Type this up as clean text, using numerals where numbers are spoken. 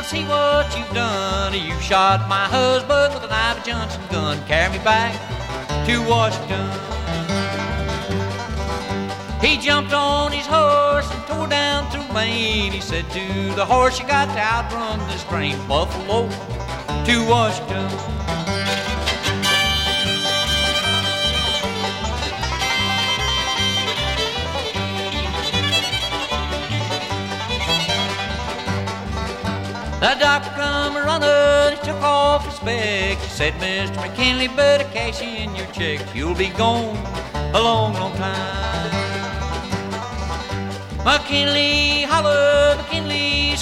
see what you've done. You shot my husband with an Ivy Johnson gun. Carry me back to Washington. He jumped on his horse and tore down through Maine. He said to the horse, you got to outrun this train. Buffalo to Washington. The doctor come a-running, he took off his specs. He said, Mr. McKinley, better cash in your checks. You'll be gone a long, long time. McKinley hollered, McKinley